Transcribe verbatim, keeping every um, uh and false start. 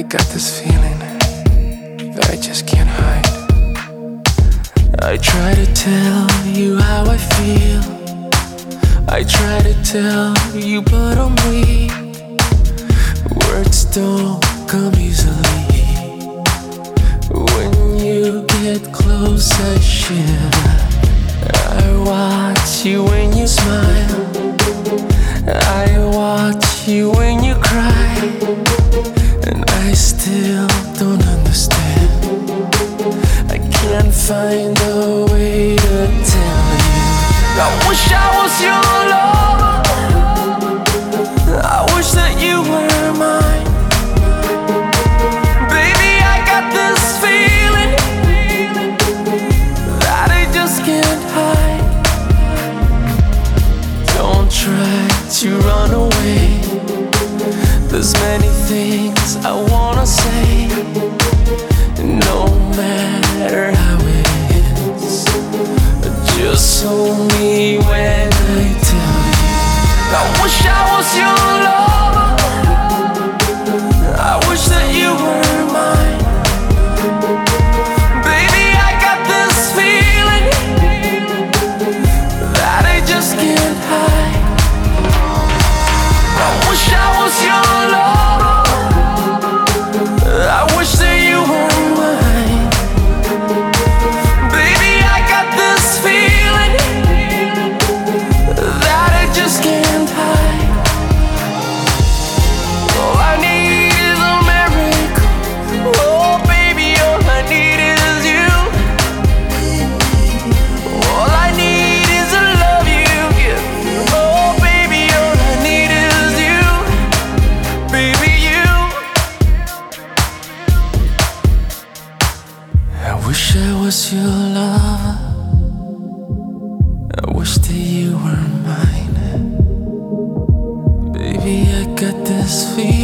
got this feeling that I just can't hide. I try to tell you how I feel. I try to tell you, but I'm weak. Words don't come easily. When you get close, I shiver. I watch you when you smile. I watch you when you cry. And I still don't understand. I can't find a way to tell you. I wish I was your lover. I wish that you were mine. Baby, I got this feeling that I just can't hide. Don't try to run away. There's many things I wanna say, no matter how it is. Just hold me when I tell you. I wish I was your lover. I wish that you were mine. Baby, I got this feeling that I just can't hide. I wish I was your lover. I wish that you were mine. Baby, I got this feeling that I just can't hide. All I need is a miracle. Oh baby, all I need is you. All I need is the love you give. Oh baby, all I need is you. Baby, you. I wish I was your love. I wish that you were mine. Baby, I got this feeling